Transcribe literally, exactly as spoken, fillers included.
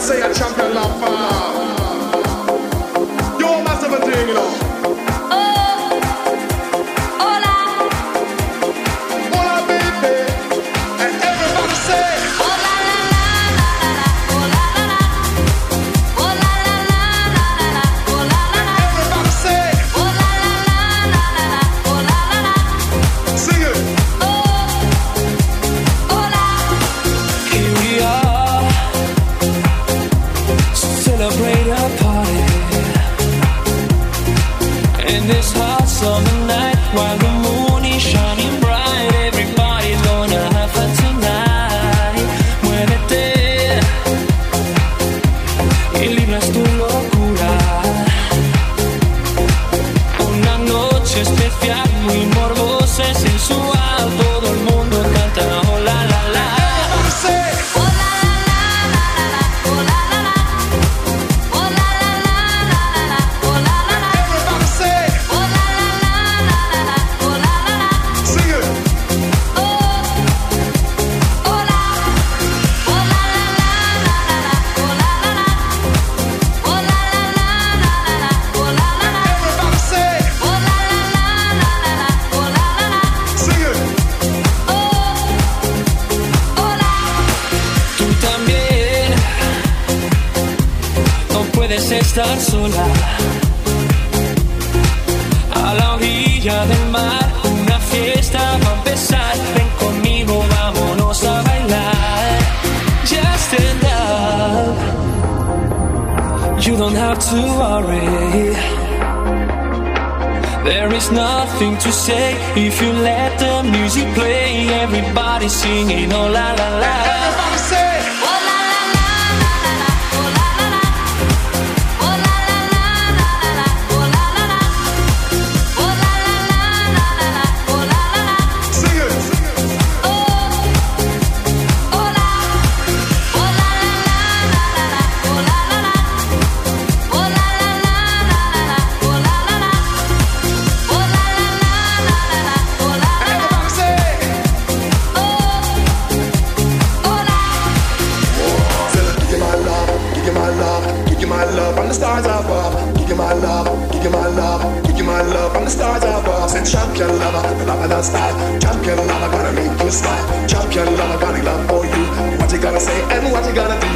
say a champion lover. You're massive a thing, you know. Summer night, while the moon is shining bright, everybody's gonna have fun tonight. Muévete y libras tu locura. Una noche especial, muy morbosa y sensual. Todo el mundo canta oh la la la. Estar sola a la orilla del mar, una fiesta va a empezar. Ven conmigo, vámonos a bailar. Just stand up, you don't have to worry. There is nothing to say if you let the music play. Everybody singing oh la la la. Everybody say oh la. Champion lover, the love of that style. Champion lover, gonna make you smile. Champion lover, got a love for you. What you gonna say and what you gonna do?